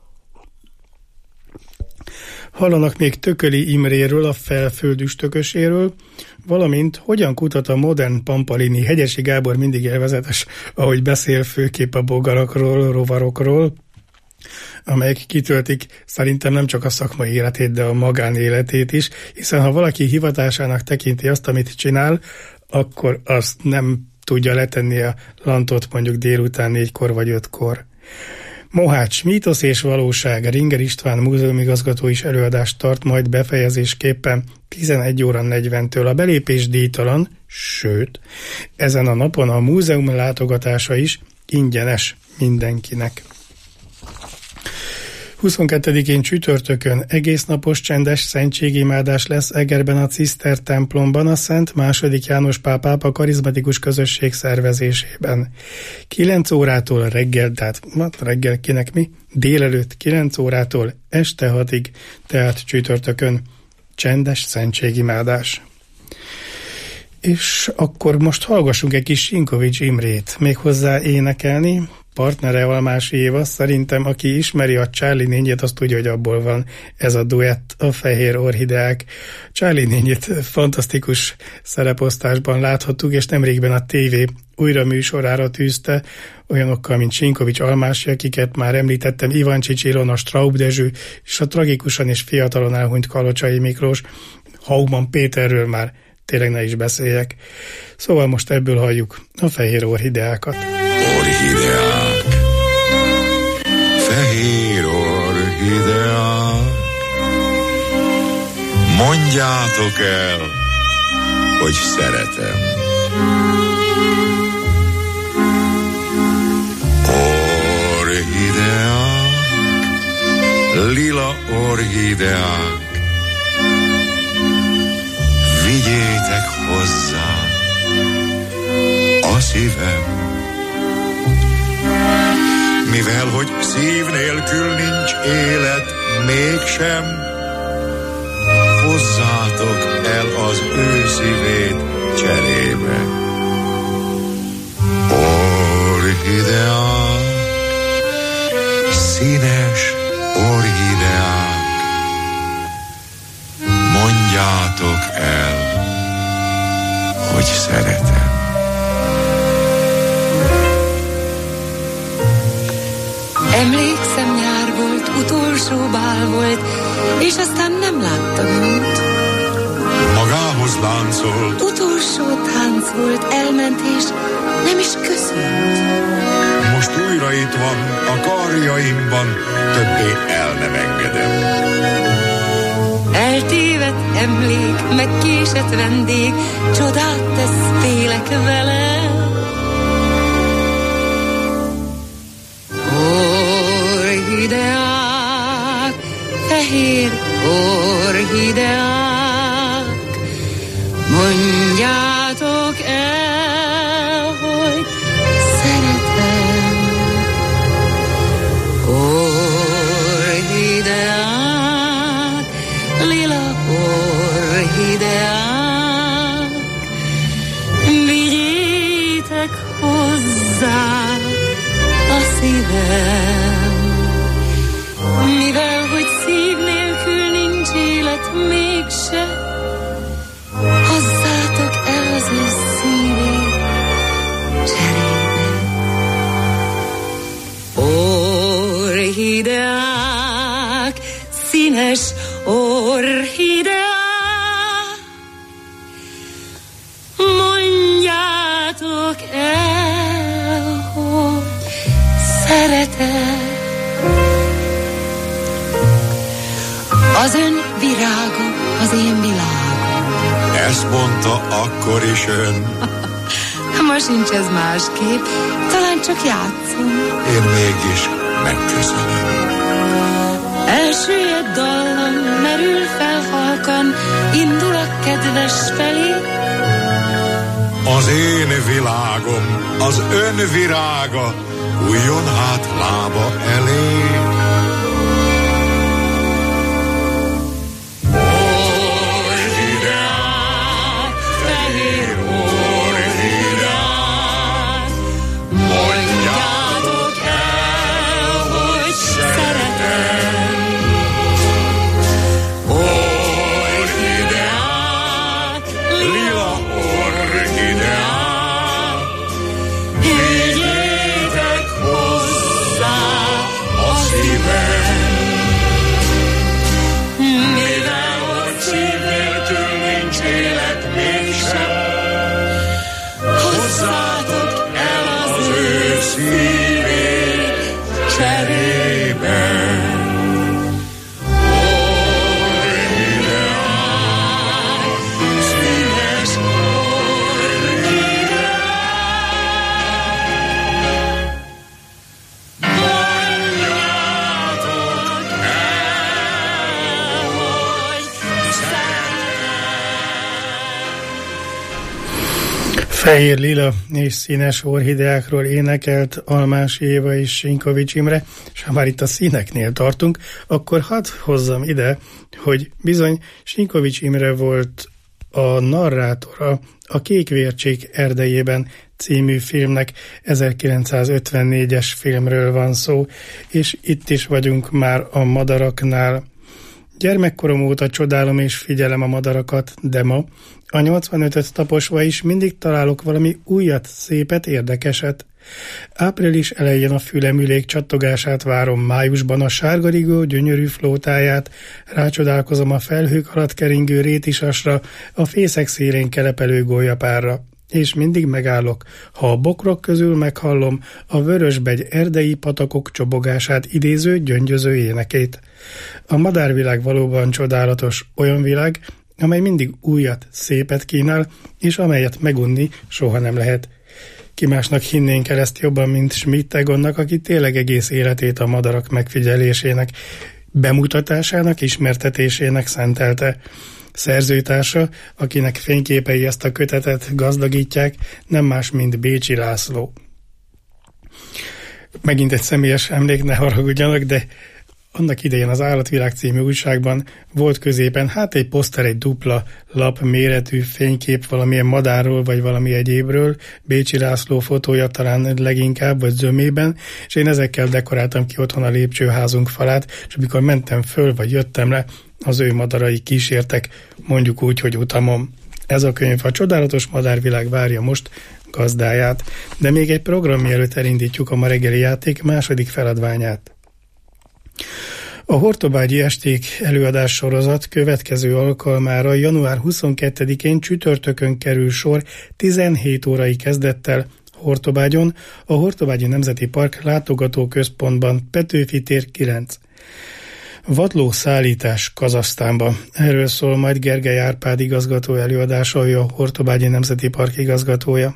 Hallanak még Tököli Imréről, a felföldüstököséről, valamint hogyan kutat a modern Pampalini. Hegyesi Gábor mindig élvezetes, ahogy beszél, főképp a bogarakról, rovarokról, amelyek kitöltik szerintem nem csak a szakmai életét, de a magánéletét is, hiszen ha valaki hivatásának tekinti azt, amit csinál, akkor azt nem tudja letenni a lantot mondjuk délután 4-kor vagy 5-kor. Mohács, mítosz és valóság. Ringer István múzeumigazgató is előadást tart majd befejezésképpen 11 óra 40-től. A belépés díjtalan, sőt, ezen a napon a múzeum látogatása is ingyenes mindenkinek. 22-én csütörtökön egésznapos csendes szentségimádás lesz Egerben a Ciszter templomban a Szent II. János Pál pápa karizmatikus közösség szervezésében. 9 órától reggel, tehát reggel kinek mi? Délelőtt 9 órától este 6-ig, tehát csütörtökön csendes szentségimádás. És akkor most hallgassunk egy kis Sinkovics Imrét, méghozzá énekelni. Partnere Almási Éva, szerintem aki ismeri a Charlie nénjét, azt tudja, hogy abból van ez a duett, a Fehér Orhideák. Charlie nénjét fantasztikus szereposztásban láthattuk, és nemrégben a TV újra műsorára tűzte, olyanokkal, mint Sinkovics Almási, akiket már említettem, Ivancsics Ilona, Straub Dezső, és a tragikusan és fiatalon elhunyt Kalocsai Miklós. Haugman Péterről már tényleg ne is beszéljek. Szóval most ebből halljuk a Fehér Orhideákat. Orhideák, fehér orhideák, mondjátok el, hogy szeretem. Orhideák, lila orhideák, vigyétek hozzá a szívem. Mivel, hogy szív nélkül nincs élet, mégsem hozzátok el az ő szívét cserébe. Orhideák, színes orhideák, mondjátok el, hogy szeretem. Emlékszem, nyár volt, utolsó bál volt, és aztán nem láttam őt. Magához láncolt. Utolsó tánc volt, elment, és nem is köszönt. Most újra itt van, a karjaimban, többé el nem engedem. Eltévedt emlék, meg késett vendég, csodát tesz, félek vele. Orhideák, fehér orhideák, mondjátok el, hogy szeretem. Orhideák, lila orhideák, vigyétek hozzá a szívem. Mivel, hogy szív nélkül nincs élet, mégse hozzátok el az ő szívét cserébe. Orhideák, színes orhideák, mondjátok el, hogy szeretem. Az ön virága, az én világom. Ezt mondta akkor is ön. Ma sincs ez másképp, talán csak játszom. Én mégis megköszönöm. Elsüllyedt dallam merül fel halkan, indul a kedves felé. Az én világom, az ön virága, újjon hát lába elé. Fehér lila és színes orhideákról énekelt Almási Éva és Sinkovics Imre, és ha már itt a színeknél tartunk, akkor hadd hozzam ide, hogy bizony Sinkovics Imre volt a narrátora a Kékvércsék erdejében című filmnek, 1954-es filmről van szó, és itt is vagyunk már a madaraknál. Gyermekkorom óta csodálom és figyelem a madarakat, de ma a 85-öt taposva is mindig találok valami újat, szépet, érdekeset. Április elején a fülemülék csattogását várom, májusban a sárgarigó gyönyörű flótáját, rácsodálkozom a felhők alatt keringő rétisasra, a fészek szélén kelepelő gólyapárra. És mindig megállok, ha a bokrok közül meghallom a vörösbegy erdei patakok csobogását idéző gyöngyöző énekét. A madárvilág valóban csodálatos, olyan világ, amely mindig újat, szépet kínál, és amelyet megunni soha nem lehet. Ki másnak hinnénk el ezt jobban, mint Schmidt Egonnak, aki tényleg egész életét a madarak megfigyelésének, bemutatásának, ismertetésének szentelte. Szerzőtársa, akinek fényképei ezt a kötetet gazdagítják, nem más, mint Bécsi László. Megint egy személyes emlék, ne haragudjanak, de annak idején az Állatvilág című újságban volt középen egy poszter, egy dupla lap méretű fénykép valamilyen madárról, vagy valami egyébről, Bécsi László fotója talán leginkább, vagy zömében, és én ezekkel dekoráltam ki otthon a lépcsőházunk falát, és amikor mentem föl, vagy jöttem le, az ő madarai kísértek, mondjuk úgy, hogy utamon. Ez a könyv, a csodálatos madárvilág várja most gazdáját, de még egy program mielőtt elindítjuk a ma reggeli játék második feladványát. A Hortobágyi Esték előadás sorozat következő alkalmára január 22-én csütörtökön kerül sor 17 órai kezdettel Hortobágyon, a Hortobágyi Nemzeti Park látogatóközpontban, Petőfi tér 9. Vadló szállítás Kazahsztánba. Erről szól majd Gergely Árpád igazgató előadása, ő a Hortobágyi Nemzeti Park igazgatója.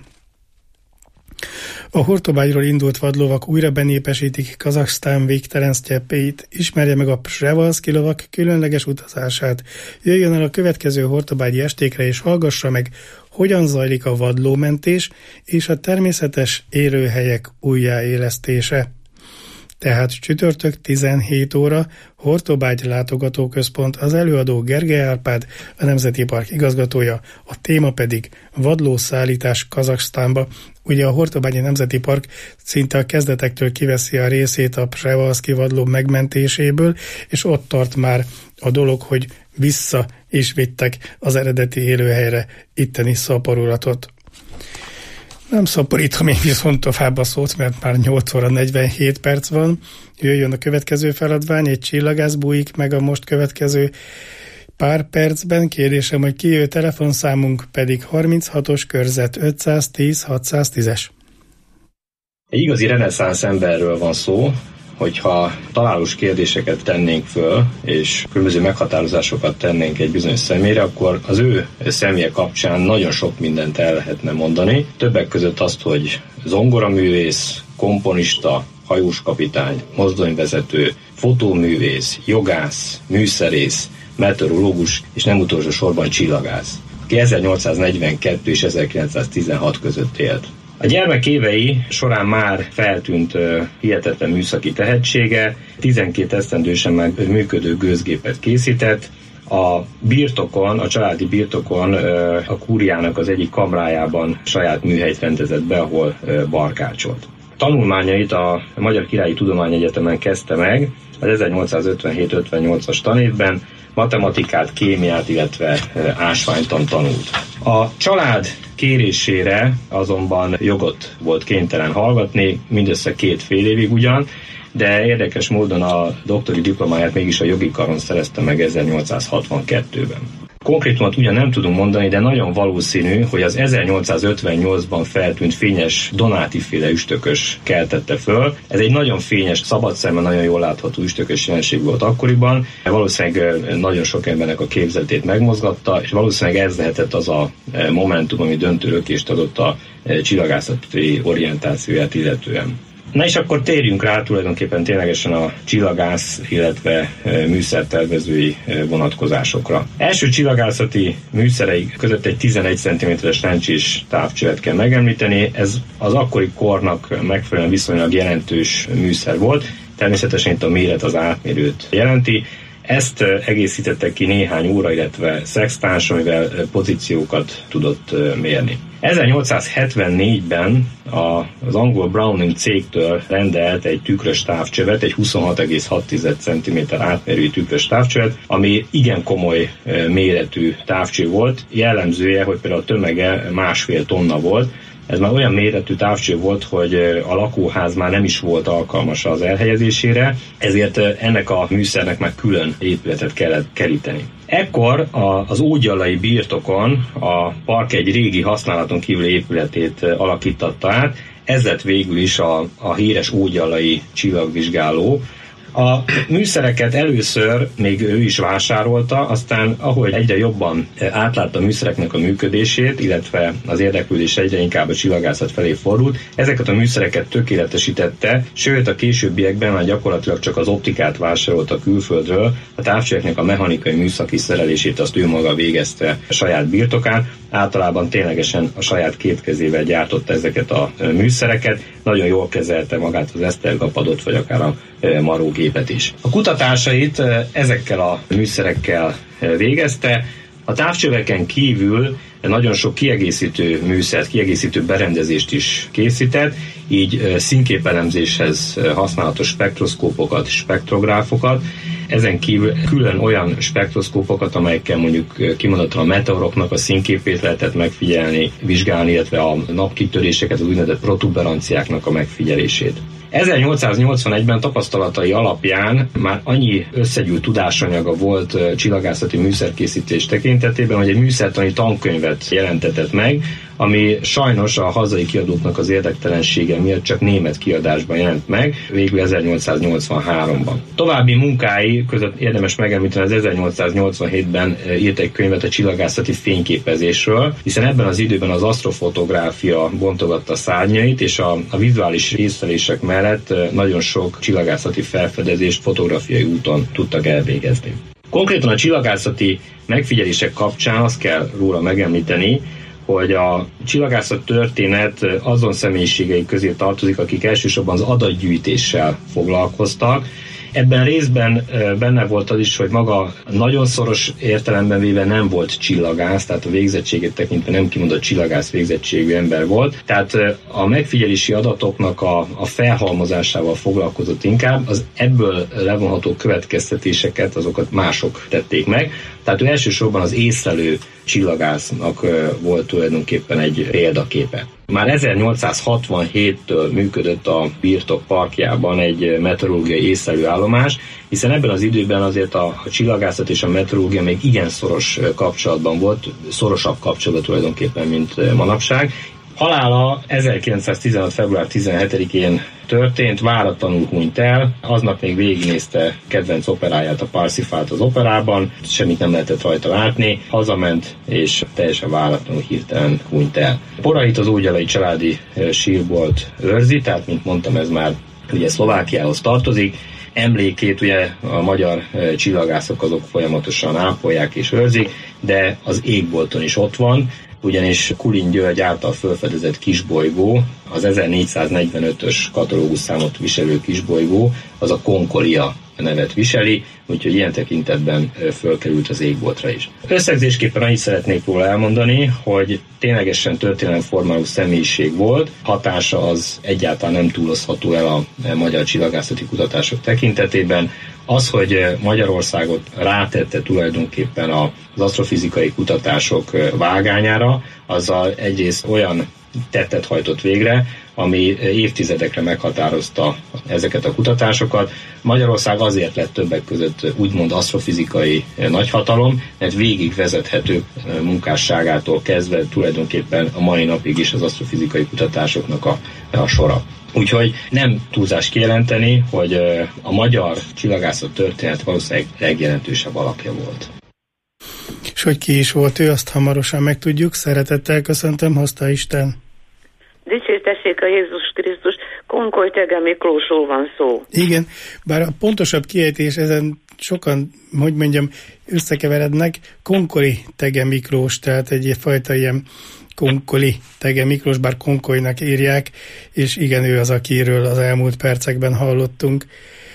A Hortobágyról indult vadlovak újra benépesítik Kazahsztán végtelen sztyeppeit, ismerje meg a Przevalszki lovak különleges utazását, jöjjön el a következő Hortobágyi estékre és hallgassa meg, hogyan zajlik a vadlómentés és a természetes élőhelyek újjáélesztése. Tehát csütörtök 17 óra, Hortobágy látogatóközpont, az előadó Gergely Árpád, a Nemzeti Park igazgatója, a téma pedig vadlószállítás Kazahsztánba. Ugye a Hortobágyi Nemzeti Park szinte a kezdetektől kiveszi a részét a Przevalszki vadló megmentéséből, és ott tart már a dolog, hogy vissza is vittek az eredeti élőhelyre itteni szaporulatot. Nem szaporítom én viszont tovább a szót, mert már 8 óra 47 perc van. Jöjjön a következő feladvány, egy csillagász bújik meg a most következő pár percben. Kérdésem, hogy kijövő telefonszámunk pedig 36-os körzet 510-610-es. Egy igazi reneszánsz emberről van szó, hogyha találós kérdéseket tennénk föl, és különböző meghatározásokat tennénk egy bizonyos személyre, akkor az ő személye kapcsán nagyon sok mindent el lehetne mondani. Többek között azt, hogy zongoraművész, komponista, hajóskapitány, mozdonyvezető, fotóművész, jogász, műszerész, meteorológus és nem utolsó sorban csillagász, aki 1842 és 1916 között élt. A gyermek évei során már feltűnt hihetetlen műszaki tehetsége, 12 esztendősen már működő gőzgépet készített, a birtokon, a családi birtokon a kúriának az egyik kamrájában saját műhelyt rendezett be, ahol barkácsolt. Tanulmányait a Magyar Királyi Tudományegyetemen kezdte meg az 1857-58-as tanévben, matematikát, kémiát, illetve ásványtant tanult. A család kérésére azonban jogot volt kénytelen hallgatni, mindössze 2 fél évig ugyan, de érdekes módon a doktori diplomáját mégis a jogi karon szerezte meg 1862-ben. Konkrétumot ugyan nem tudunk mondani, de nagyon valószínű, hogy az 1858-ban feltűnt fényes Donáti-féle üstökös keltette föl. Ez egy nagyon fényes, szabad szemmel nagyon jól látható üstökös jelenség volt akkoriban. Valószínűleg nagyon sok embernek a képzetét megmozgatta, és valószínűleg ez lehetett az a momentum, ami döntő lökést adott a csillagászati orientációját illetően. Na és akkor térjünk rá tulajdonképpen ténylegesen a csillagász, illetve műszertervezői vonatkozásokra. Első csillagászati műszerei között egy 11 cm-es lencsés távcsövet kell megemlíteni. Ez az akkori kornak megfelelően viszonylag jelentős műszer volt. Természetesen itt a méret az átmérőt jelenti. Ezt egészítette ki néhány óra, illetve szextáns, amivel pozíciókat tudott mérni. 1874-ben az angol Browning cégtől rendelt egy tükrös távcsövet, egy 26,6 cm átmérőjű tükrös távcsövet, ami igen komoly méretű távcső volt. Jellemzője, hogy például a tömege 1,5 tonna volt. Ez már olyan méretű távcső volt, hogy a lakóház már nem is volt alkalmas az elhelyezésére, ezért ennek a műszernek már külön épületet kellett keríteni. Ekkor az ógyalai birtokon a park egy régi használaton kívüli épületét alakítatta át, ez lett végül is a híres ógyalai csillagvizsgáló. A műszereket először még ő is vásárolta, aztán ahogy egyre jobban átlátta a műszereknek a működését, illetve az érdeklődés egyre inkább a csillagászat felé fordult, ezeket a műszereket tökéletesítette, sőt a későbbiekben már gyakorlatilag csak az optikát vásárolta külföldről, a távcsöveknek a mechanikai műszaki szerelését azt ő maga végezte a saját birtokán, általában ténylegesen a saját 2 kezével gyártotta ezeket a műszereket, nagyon jól kezelte magát az esztergapadot, vagy akár a marógépet is. A kutatásait ezekkel a műszerekkel végezte, a távcsöveken kívül nagyon sok kiegészítő műszert, kiegészítő berendezést is készített, így színképelemzéshez használatos spektroszkópokat, spektrográfokat, ezen kívül külön olyan spektroszkópokat, amelyekkel mondjuk kimondottan a meteoroknak a színképét lehetett megfigyelni, vizsgálni, illetve a napkitöréseket, az úgynevezett protuberanciáknak a megfigyelését. 1881-ben tapasztalatai alapján már annyi összegyűlt tudásanyaga volt csillagászati műszerkészítés tekintetében, hogy egy műszertani tankönyvet jelentetett meg, ami sajnos a hazai kiadóknak az érdektelensége miatt csak német kiadásban jelent meg, végül 1883-ban. További munkái között érdemes megemlíteni, az 1887-ben írt egy könyvet a csillagászati fényképezésről, hiszen ebben az időben az asztrofotográfia bontogatta szárnyait, és a vizuális észlelések mellett nagyon sok csillagászati felfedezést fotográfiai úton tudtak elvégezni. Konkrétan a csillagászati megfigyelések kapcsán azt kell róla megemlíteni, hogy a csillagászat történet azon személyiségei közé tartozik, akik elsősorban az adatgyűjtéssel foglalkoztak. Ebben részben benne volt az is, hogy maga nagyon szoros értelemben véve nem volt csillagász, tehát a végzettségét tekintve nem kimondott csillagász végzettségű ember volt. Tehát a megfigyelési adatoknak a felhalmozásával foglalkozott inkább, az ebből levonható következtetéseket, azokat mások tették meg. Tehát ő elsősorban az észlelő csillagásznak volt tulajdonképpen egy példaképe. Már 1867-től működött a birtok parkjában egy meteorológiai észlelőállomás, hiszen ebben az időben azért a csillagászat és a meteorológia még igen szoros kapcsolatban volt, szorosabb kapcsolatban tulajdonképpen, mint manapság. Halála 1916. február 17-én történt, váratlanul hunyt el, aznap még végignézte kedvenc operáját, a Parsifalt az operában, semmit nem lehetett rajta látni, hazament, és teljesen váratlanul hirtelen hunyt el. Porait az ógyalai családi sírbolt őrzi, tehát mint mondtam, ez már ugye Szlovákiához tartozik. Emlékét ugye a magyar csillagászok azok folyamatosan ápolják és őrzik, de az égbolton is ott van, ugyanis Kulin György által felfedezett kisbolygó, az 1445-ös katalógus számot viselő kisbolygó, az a Concordia nevet viseli, úgyhogy ilyen tekintetben fölkerült az égboltra is. Összegzésképpen annyit szeretnék róla elmondani, hogy ténylegesen történelemformáló személyiség volt, hatása az egyáltalán nem túlozható el a magyar csillagászati kutatások tekintetében. Az, hogy Magyarországot rátette tulajdonképpen az asztrofizikai kutatások vágányára, azzal egyrészt olyan tettet hajtott végre, ami évtizedekre meghatározta ezeket a kutatásokat. Magyarország azért lett többek között úgymond asztrofizikai nagyhatalom, mert végigvezethető munkásságától kezdve tulajdonképpen a mai napig is az asztrofizikai kutatásoknak a sora. Úgyhogy nem túlzás kijelenteni, hogy a magyar csillagászat történet valószínűleg legjelentősebb alakja volt. És hogy ki is volt ő, azt hamarosan megtudjuk. Szeretettel köszöntöm, hozta Isten. Dicsértessék a Jézus Krisztus, Konkoly Tege Miklósról van szó. Igen, bár a pontosabb kiejtés ezen sokan, hogy mondjam, összekeverednek. Konkoly Tege Miklós, tehát egyfajta ilyen Konkoli Tege Miklós, bár Konkolynak írják, és igen, ő az, akiről az elmúlt percekben hallottunk.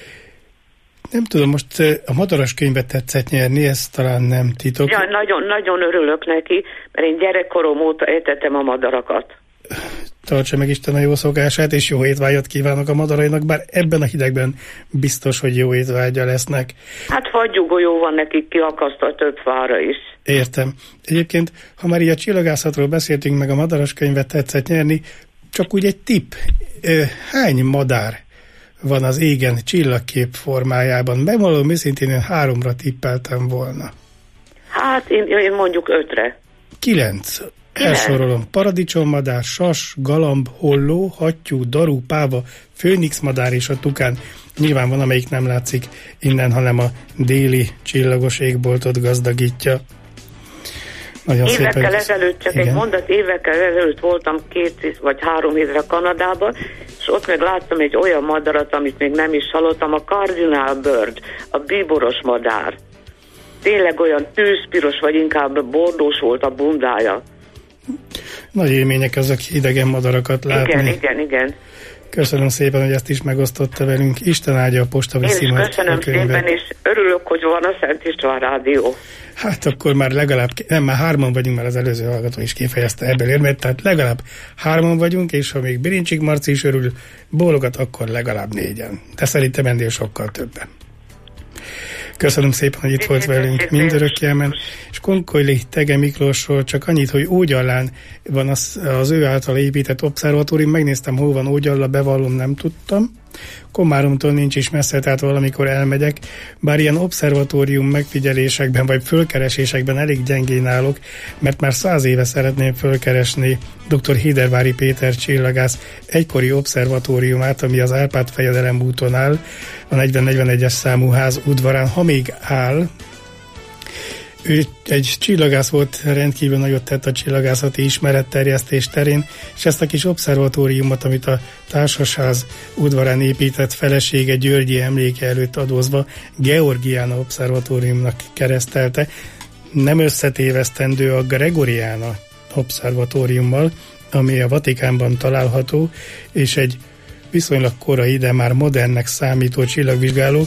Nem tudom, most a madaras könyvet tetszett nyerni, ez talán nem titok. Ja, nagyon örülök neki, mert én gyerekkorom óta etetem a madarakat. Tartsa meg Isten a jó szokását, és jó étvágyat kívánok a madarainak, bár ebben a hidegben biztos, hogy jó étvágya lesznek. Hát fagyugolyó van nekik kiakasztva több fára is. Értem. Egyébként, ha már így a csillagászatról beszéltünk, meg a madaras könyvet tetszett nyerni, csak úgy egy tipp. Hány madár van az égen csillagkép formájában? Bevallom őszintén, én 3-ra tippeltem volna. Hát én mondjuk 5-re. 9. Elsorolom. Paradicsommadár, sas, galamb, holló, hattyú, daru, páva, főnixmadár és a tukán. Nyilván van, amelyik nem látszik innen, hanem a déli csillagos égboltot gazdagítja. Nagyon évekkel ezelőtt, csak igen. Egy mondat, évekkel ezelőtt voltam 2 vagy 3 hétre Kanadában, és ott meg láttam egy olyan madarat, amit még nem is hallottam, a Cardinal Bird, a bíboros madár. Tényleg olyan tűzpiros, vagy inkább bordós volt a bundája. Nagy élmények azok idegen madarakat látni. Igen. Köszönöm szépen, hogy ezt is megosztotta velünk. Isten áldja a Posta viszi majd. Köszönöm szépen, és örülök, hogy van a Szent István Rádió. Hát akkor már legalább, már 3-an vagyunk, mert az előző hallgató is kifejezte ebből érmet, tehát legalább 3-an vagyunk, és ha még Birincsik Marci is örül, bólogat, akkor legalább 4-en. De szerintem ennél sokkal többen. Köszönöm szépen, hogy itt volt velünk mindörökkémen, és Konkoly Tege Miklósról csak annyit, hogy Ógyallán van az ő által épített obszervatórium, megnéztem, hol van Ógyalla, bevallom, nem tudtam. Komáromtól nincs is messze, tehát valamikor elmegyek, bár ilyen obszervatórium megfigyelésekben vagy fölkeresésekben elég gyengén állok, mert már 100 éve szeretném fölkeresni dr. Hidervári Péter csillagász egykori obszervatóriumát, ami az Árpád-fejedelem úton áll, a 4041-es számú ház udvarán, ha még áll. Ő egy csillagász volt, rendkívül nagyot tett a csillagászati ismeretterjesztés terén, és ezt a kis obszervatóriumot, amit a Társasház udvarán épített felesége Györgyi emléke előtt adózva Georgiana obszervatóriumnak keresztelte, nem összetévesztendő a Gregoriana obszervatóriummal, ami a Vatikánban található, és egy viszonylag korai, de már modernnek számító csillagvizsgáló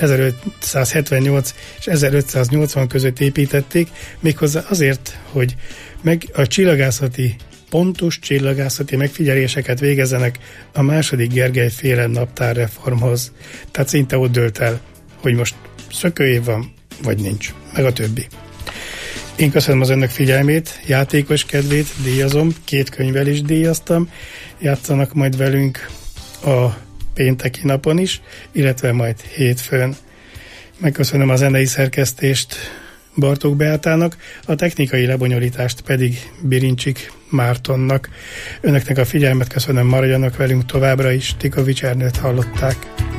1578 és 1580 között építették, méghozzá azért, hogy a pontos csillagászati megfigyeléseket végezzenek a második Gergely féle naptárreformhoz. Tehát szinte ott dőlt el, hogy most szökőév van, vagy nincs, meg a többi. Én köszönöm az önök figyelmét, játékos kedvét díjazom, 2 könyvvel is díjaztam, játszanak majd velünk a pénteki napon is, illetve majd hétfőn. Megköszönöm a zenei szerkesztést Bartók Beátának, a technikai lebonyolítást pedig Birincsik Mártonnak. Önöknek a figyelmet köszönöm, maradjanak velünk továbbra is, Tikovics Ernőt hallották.